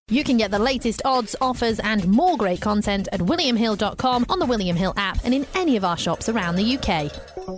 You can get the latest odds, offers and more great content at williamhill.com, on the William Hill app and in any of our shops around the UK.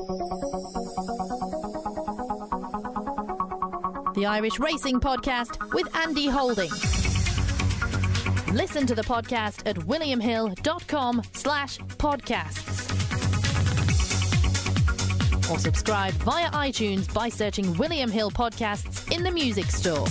The Irish Racing Podcast with Andy Holding. Listen to the podcast at williamhill.com/podcasts. Or subscribe via iTunes by searching William Hill Podcasts in the music store.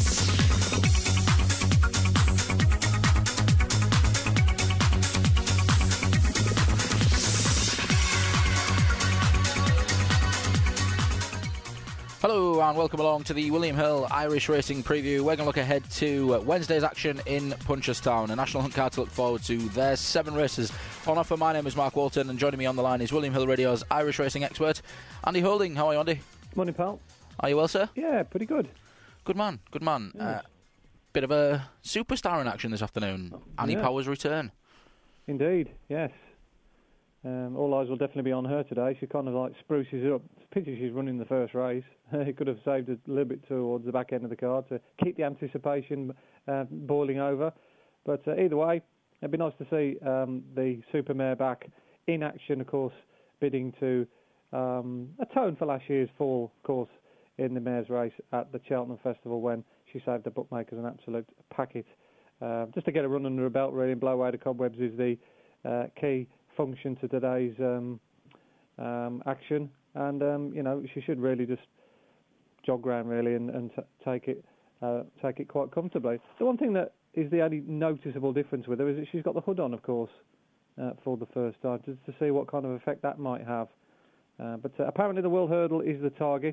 Hello and welcome along to the William Hill Irish Racing Preview. We're going to look ahead to Wednesday's action in Punchestown, a national hunt card to look forward to. There's 7 races on offer. My name is Mark Walton and joining me on the line is William Hill Radio's Irish racing expert, Andy Holding. How are you, Andy? Morning, pal. Are you well, sir? Yeah, pretty good. Good man, good man. Yes. Bit of a superstar in action this afternoon. Annie Power's return. Indeed, yes. All eyes will definitely be on her today. She kind of like spruces it up. It's a pity she's running the first race. He could have saved a little bit towards the back end of the card to keep the anticipation boiling over. But either way, it'd be nice to see the Supermare back in action, of course, bidding to atone for last year's fall, of course, in the mare's race at the Cheltenham Festival when she saved the bookmakers an absolute packet. Just to get a run under her belt, really, and blow away the cobwebs is the key function to today's action. And, she should really just jog round, really, and take it quite comfortably. The one thing that is the only noticeable difference with her is that she's got the hood on, of course, for the first time, just to see what kind of effect that might have. But apparently the World Hurdle is the target.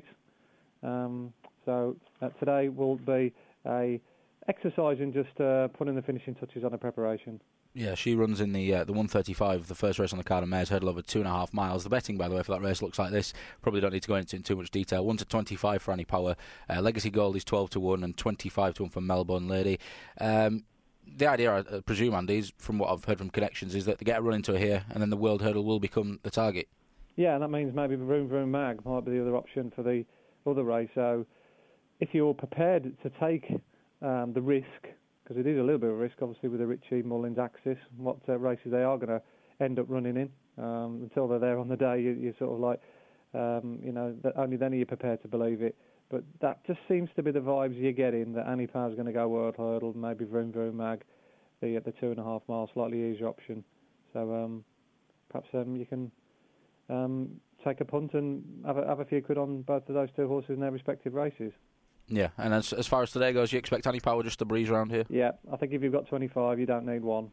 So today will be a exercise in just putting the finishing touches on her preparation. Yeah, she runs in the 1:35, the first race on the card, and mare's hurdle over 2.5 miles. The betting, by the way, for that race looks like this. Probably don't need to go into it in too much detail. 1-25 for Annie Power. Legacy Gold is 12-1 and 25-1 for Melbourne Lady. The idea, I presume, Andy, is, from what I've heard from connections, is that they get a run into her here, and then the World Hurdle will become the target. Yeah, and that means maybe Vroom Vroom Mag might be the other option for the other race. So if you're prepared to take the risk, because it is a little bit of a risk, obviously, with the Richie Mullins Axis, what races they are going to end up running in. Until they're there on the day, you're sort of like, only then are you prepared to believe it. But that just seems to be the vibes you're getting, that Annie Power's going to go World Hurdle, maybe Vroom Vroom Mag, the 2.5 mile, slightly easier option. So perhaps you can take a punt and have a few quid on both of those two horses in their respective races. Yeah, and as far as today goes, you expect Annie Power just to breeze around here? Yeah, I think if you've got 25, you don't need one.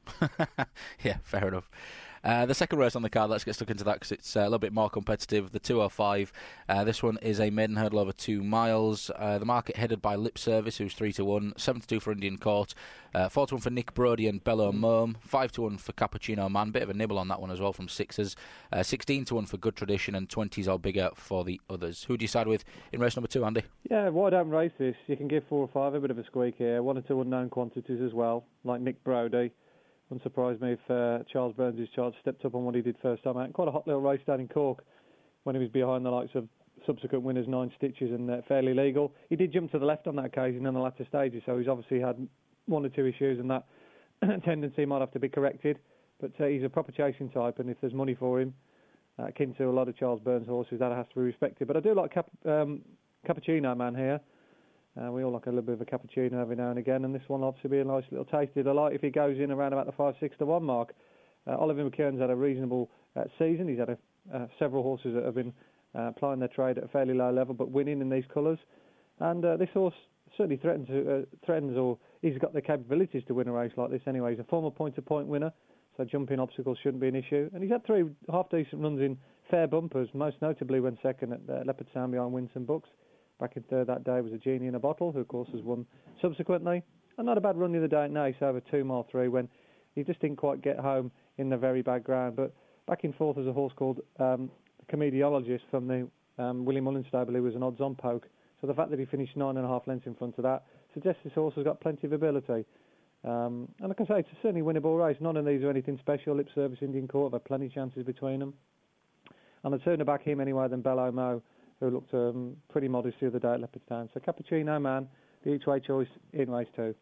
Yeah, fair enough. The second race on the card, let's get stuck into that because it's a little bit more competitive. The 205. This one is a maiden hurdle over 2 miles. The market headed by Lip Service, who's 3-1, 7-2 for Indian Court, 4-1 for Nick Brody and Bello Mome, 5-1 for Cappuccino Man. Bit of a nibble on that one as well from sixes. 16-1 for Good Tradition, and 20s or bigger for the others. Who do you side with in race number 2, Andy? Yeah, wide open race this. You can give 4 or 5 a bit of a squeak here. 1 or 2 unknown quantities as well, like Nick Brody. Wouldn't surprise me if Charles Burns' charge stepped up on what he did first time out. Quite a hot little race down in Cork when he was behind the likes of subsequent winners, 9 Stitches and Fairly Legal. He did jump to the left on that occasion in the latter stages, so he's obviously had 1 or 2 issues, and that tendency might have to be corrected. But he's a proper chasing type, and if there's money for him, akin to a lot of Charles Burns horses, that has to be respected. But I do like Cappuccino Man here. We all like a little bit of a cappuccino every now and again, and this one will obviously be a nice little tasty delight if he goes in around about the 5-6-1 mark. Oliver McKeown's had a reasonable season. He's had several horses that have been plying their trade at a fairly low level, but winning in these colours. And this horse certainly threatens, or he's got the capabilities to win a race like this anyway. He's a former point-to-point winner, so jumping obstacles shouldn't be an issue. And he's had 3 half-decent runs in fair bumpers, most notably when second at Leopardstown behind Winston Books. Back in third that day was a Genie in a Bottle, who of course has won subsequently. And not a bad run the other day at Naas over 2 mile 3 when he just didn't quite get home in the very bad ground. But back in fourth was a horse called the Comediologist from the William Mullins stable, who was an odds-on poke. So the fact that he finished 9.5 lengths in front of that suggests this horse has got plenty of ability. And like I say, it's a certainly winnable race. None of these are anything special. Lip Service, Indian Court, have had plenty of chances between them. And I'd sooner back him anyway than Bello Mo, who looked pretty modest the other day at Leopardstown. So Cappuccino Man, the each-way choice in race 2.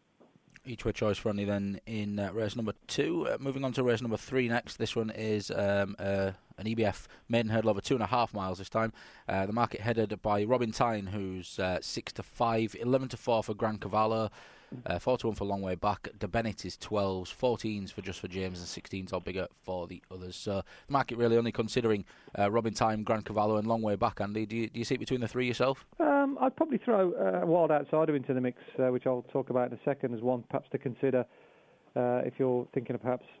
Each way choice friendly then in race number 2. Moving on to race number 3 next. This one is an EBF maiden hurdle over 2.5 miles this time. The market headed by Robin Tyne, who's 6-5, 11-4 for Gran Cavallo, 4-1 for Long Way Back. De Bennett is 12s, 14s for Just for James, and 16s or bigger for the others. So the market really only considering Robin Tyne, Gran Cavallo, and Long Way Back. Andy, do you see it between the three yourself? I'd probably throw a Wild Outsider into the mix, which I'll talk about in a second, as one perhaps to consider if you're thinking of perhaps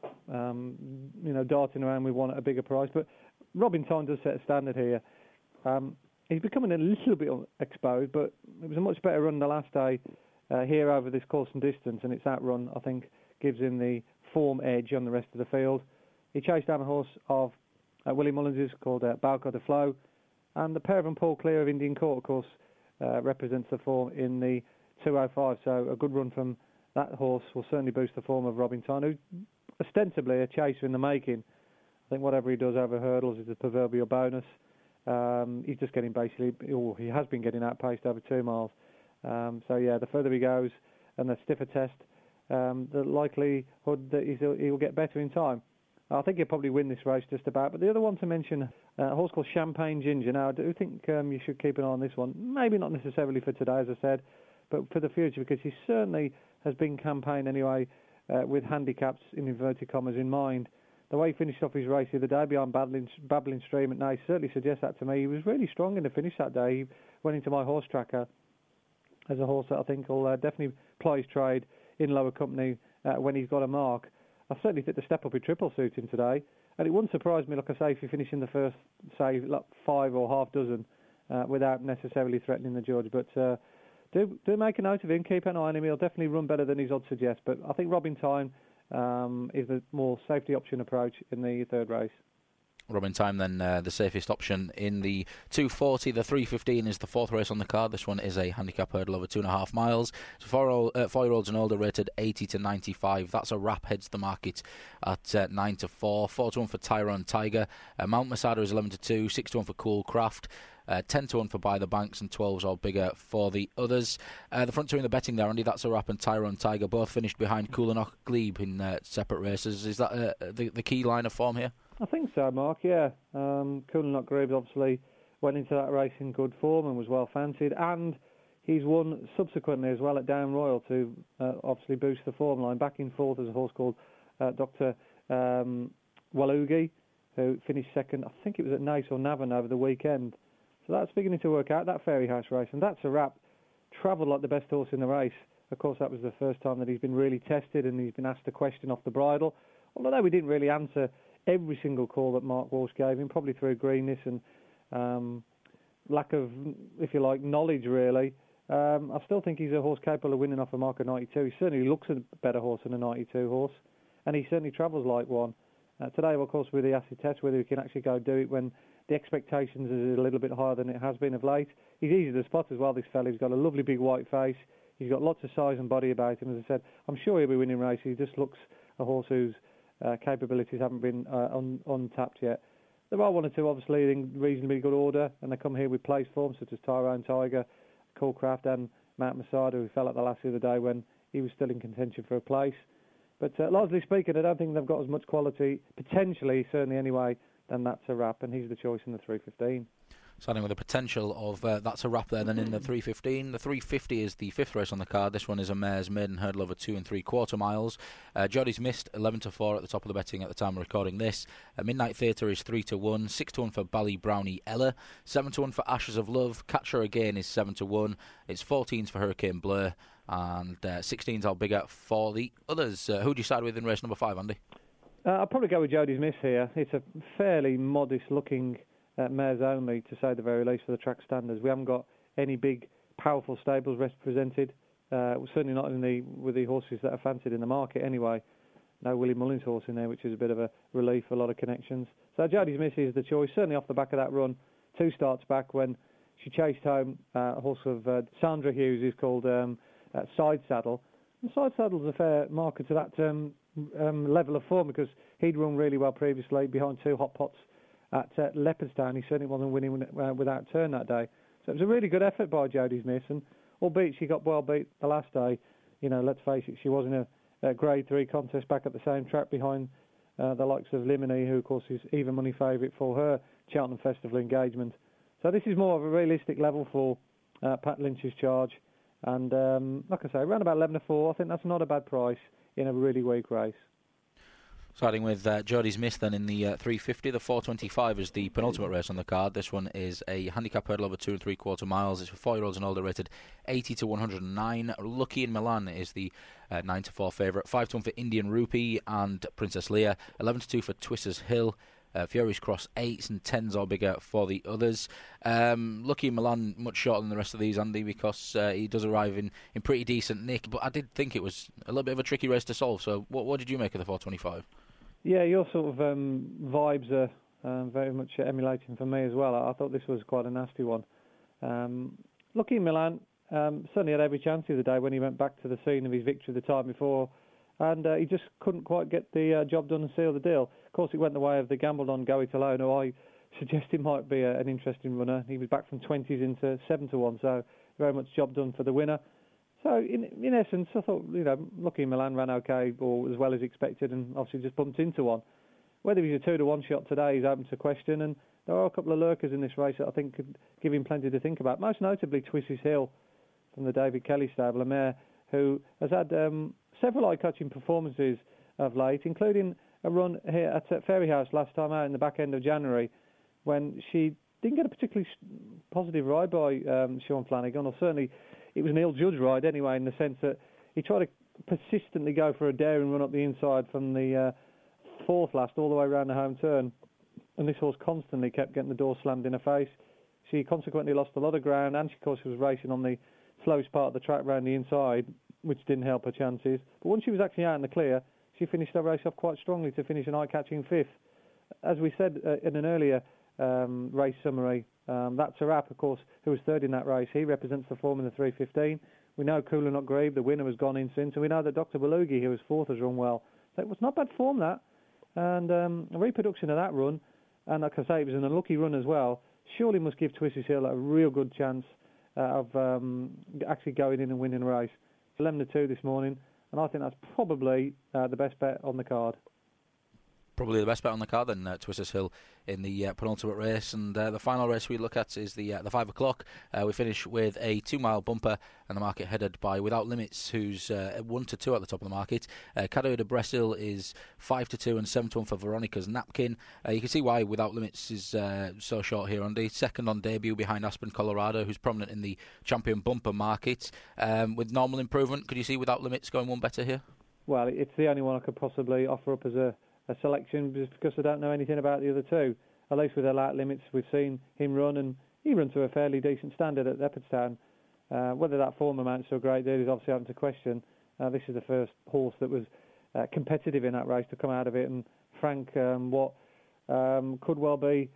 darting around with one at a bigger price. But Robin Tyne does set a standard here. He's becoming a little bit exposed, but it was a much better run the last day here over this course and distance, and it's that run, I think, gives him the form edge on the rest of the field. He chased down a horse of Willie Mullins's called Balco de Flo, and the pair of them, Paul Clear of Indian Court, of course, represents the form in the 205, so a good run from that horse will certainly boost the form of Robin Tyne, who ostensibly a chaser in the making. I think whatever he does over hurdles is a proverbial bonus. He's just getting he has been getting outpaced over 2 miles. The further he goes and the stiffer test, the likelihood that he'll get better in time. I think he'll probably win this race just about. But the other one to mention, a horse called Champagne Ginger. Now, I do think you should keep an eye on this one. Maybe not necessarily for today, as I said, but for the future, because he certainly has been campaigned anyway with handicaps, in inverted commas, in mind. The way he finished off his race the other day behind Babbling Stream at Naas certainly suggests that to me. He was really strong in the finish that day. He went into my horse tracker as a horse that I think will definitely ply his trade in lower company when he's got a mark. I certainly think the step up in triple suits him today, and it wouldn't surprise me, like I say, if you finish in the first, say, 5 or half dozen without necessarily threatening the judge. But do make a note of him, keep an eye on him. He'll definitely run better than his odds suggest. But I think Robin Tyne is the more safety option approach in the third race. Robin Tyne then the safest option in the 240. The 315 is the fourth race on the card. This one is a handicap hurdle over 2.5 miles. So 4-year-olds and older rated 80-95. That's a wrap, heads the market at 9-4. 4-1 for Tyrone Tiger. Mount Masada is 11-2. 6-1 for Cool Craft. 10-1 for By the Banks, and 12s or bigger for the others. The front two in the betting there, Andy, That's a Wrap and Tyrone Tiger, both finished behind Coolanock Glebe in separate races. Is that the key line of form here? I think so, Mark, yeah. Coolanock Glebe obviously went into that race in good form and was well fancied, and he's won subsequently as well at Down Royal to obviously boost the form line. Back in fourth as a horse called Dr. Walugi, who finished second, I think it was at Naas or Navan over the weekend. So that's beginning to work out, that Fairy House race. And That's a Wrap travelled like the best horse in the race. Of course, that was the first time that he's been really tested and he's been asked a question off the bridle. Although we didn't really answer every single call that Mark Walsh gave him, probably through greenness and lack of, if you like, knowledge, really. I still think he's a horse capable of winning off a mark of 92. He certainly looks a better horse than a 92 horse, and he certainly travels like one. Today, of course, with the acid test, whether he can actually go do it when the expectations is a little bit higher than it has been of late. He's easy to spot as well, this fella. He's got a lovely big white face. He's got lots of size and body about him. As I said, I'm sure he'll be winning races. He just looks a horse whose capabilities haven't been untapped yet. There are one or two, obviously, in reasonably good order, and they come here with place form, such as Tyrone Tiger, Coolcraft, and Mount Masada, who fell at the last the other day when he was still in contention for a place. But largely speaking, I don't think they've got as much quality, potentially, certainly anyway, than That's a Wrap, and he's the choice in the 315. Starting with the potential of That's a Wrap there, then in the 315. The 350 is the fifth race on the card. This one is a mare's maiden hurdle over 2 3/4 miles. Jodie's Mist, 11-4 at the top of the betting at the time of recording this. Midnight Theatre is 3-1. 6-1 for Bally Brownie Ella. 7-1 for Ashes of Love. Catcher Again is 7-1. It's 14s for Hurricane Blur. And 16s are bigger for the others. Who do you side with in race number 5, Andy? I'll probably go with Jodie's Miss here. It's a fairly modest-looking mares only, to say the very least, for the track standards. We haven't got any big, powerful stables represented. Certainly not with the horses that are fancied in the market anyway. No Willie Mullins horse in there, which is a bit of a relief for a lot of connections. So Jodie's Miss is the choice, certainly off the back of that run 2 starts back when she chased home a horse of Sandra Hughes, who's called Side Saddle. And Side Saddle's a fair marker to that level of form, because he'd run really well previously behind 2 hot pots at Leopardstown. He certainly wasn't winning without turn that day. So it was a really good effort by Jodie's Miss, and albeit she got well beat the last day, let's face it, she was in a Grade 3 contest back at the same track behind the likes of Limini, who, of course, is even money favourite for her Cheltenham Festival engagement. So this is more of a realistic level for Pat Lynch's charge. And like I say, around about 11-4, I think that's not a bad price in a really weak race. Starting with Jodie's Miss then in the 350, the 425 is the penultimate race on the card. This one is a handicap hurdle over 2 3/4 miles. It's for 4-year-olds and older, rated 80 to 109. Lucky in Milan is the 9-4 favourite. 5-1 for Indian Rupee and Princess Leia. 11-2 for Twisters Hill. Fury's Cross 8s and 10s or bigger for the others. Lucky in Milan much shorter than the rest of these, Andy, because he does arrive in pretty decent nick. But I did think it was a little bit of a tricky race to solve. So what did you make of the 425? Yeah, your sort of vibes are very much emulating for me as well. I thought this was quite a nasty one. Lucky in Milan certainly had every chance the other day when he went back to the scene of his victory the time before, and he just couldn't quite get the job done and seal the deal. Of course, it went the way of the gambled on Goey Talone, who I suggested might be an interesting runner. He was back from 20s into 7-1, so very much job done for the winner. So, in essence, I thought, Lucky Milan ran okay, or as well as expected, and obviously just bumped into one. Whether he's a 2-1 shot today is open to question, and there are a couple of lurkers in this race that I think could give him plenty to think about. Most notably, Twisters Hill from the David Kelly stable, a mare who has had several eye-catching performances of late, including a run here at Fairyhouse last time out in the back end of January, when she didn't get a particularly positive ride by Sean Flanagan, or certainly it was an ill-judged ride anyway, in the sense that he tried to persistently go for a daring run up the inside from the fourth last all the way around the home turn, and this horse constantly kept getting the door slammed in her face. She consequently lost a lot of ground, and she, of course, was racing on the slowest part of the track round the inside, which didn't help her chances. But once she was actually out in the clear, she finished her race off quite strongly to finish an eye-catching fifth. As we said in an earlier race summary, that's Arap, of course, who was third in that race. He represents the form in the 315. We know Kula Not Grieve, the winner, has gone in since, and we know that Dr. Belugi, who was fourth, has run well. So it was not bad form, that. And a reproduction of that run, and like I say, it was an unlucky run as well, surely must give Twisters Hill a real good chance of actually going in and winning a race. 11-2 this morning, and I think that's probably the best bet on the card. Probably the best bet on the card then, Twisters Hill in the penultimate race. And the final race we look at is the 5 o'clock. We finish with a 2-mile bumper, and the market headed by Without Limits, who's 1-2 at the top of the market. Cadeau de Bressil is 5-2 and 7-1 for Veronica's Napkin. You can see why Without Limits is so short here, Andy. Second on debut behind Aspen Colorado, who's prominent in the champion bumper market. With normal improvement, could you see Without Limits going one better here? Well, it's the only one I could possibly offer up as a selection, just because I don't know anything about the other two. At least with Without Limits, we've seen him run, and he run to a fairly decent standard at Leopardstown. Whether that form amounts to a great deal is obviously open to question. This is the first horse that was competitive in that race to come out of it, and Frank, what could well be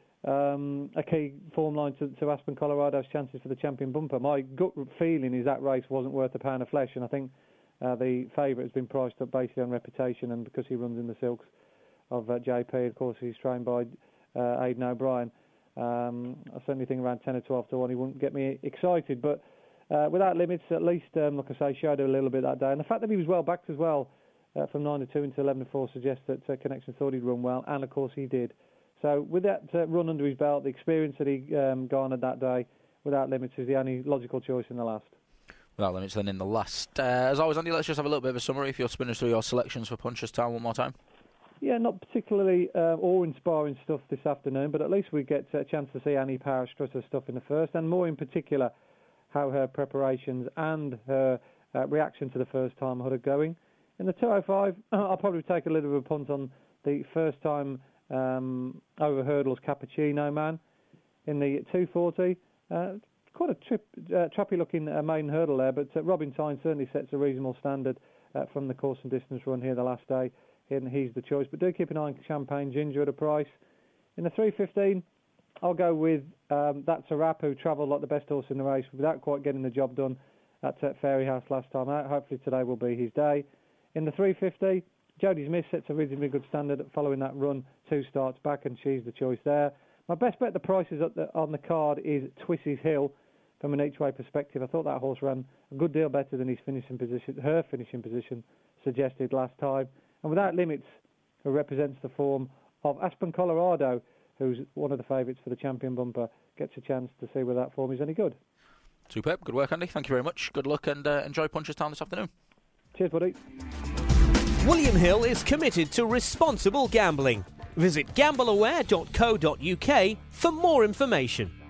a key form line to Aspen Colorado's chances for the champion bumper. My gut feeling is that race wasn't worth a pound of flesh, and I think the favourite has been priced up basically on reputation, and because he runs in the silks of JP, of course, he's trained by Aidan O'Brien. I certainly think around 10 or 12 to 1 he wouldn't get me excited, but Without Limits, at least, like I say, showed a little bit that day, and the fact that he was well backed as well, from 9-2 into 11-4, suggests that Connection thought he'd run well, and of course he did. So with that run under his belt, the experience that he garnered that day, Without Limits is the only logical choice in the last. Without Limits then in the last. As always, Andy, let's just have a little bit of a summary if you're spinning through your selections for Punchestown one more time. Yeah, not particularly awe-inspiring stuff this afternoon, but at least we get a chance to see Annie Power strut her stuff in the first, and more in particular, how her preparations and her reaction to the first time are going. In the 205, I'll probably take a little bit of a punt on the first time over hurdles Cappuccino Man. In the 240, quite a trappy-looking main hurdle there, but Robin Tyne certainly sets a reasonable standard from the course and distance run here the last day. And he's the choice, but do keep an eye on Champagne Ginger at a price. In the 315, I'll go with That's Arap, who travelled like the best horse in the race without quite getting the job done at Fairyhouse last time out. Hopefully today will be his day. In the 350, Jodie's Miss sets a reasonably good standard following that run 2 starts back, and she's the choice there. My best bet, the prices on the card, is Twisters Hill. from an each-way perspective, I thought that horse ran a good deal better than her finishing position suggested last time. And Without Limits, who represents the form of Aspen Colorado, who's one of the favourites for the Champion Bumper, gets a chance to see whether that form is any good. Superb. Good work, Andy. Thank you very much. Good luck and enjoy Punchestown this afternoon. Cheers, buddy. William Hill is committed to responsible gambling. Visit gambleaware.co.uk for more information.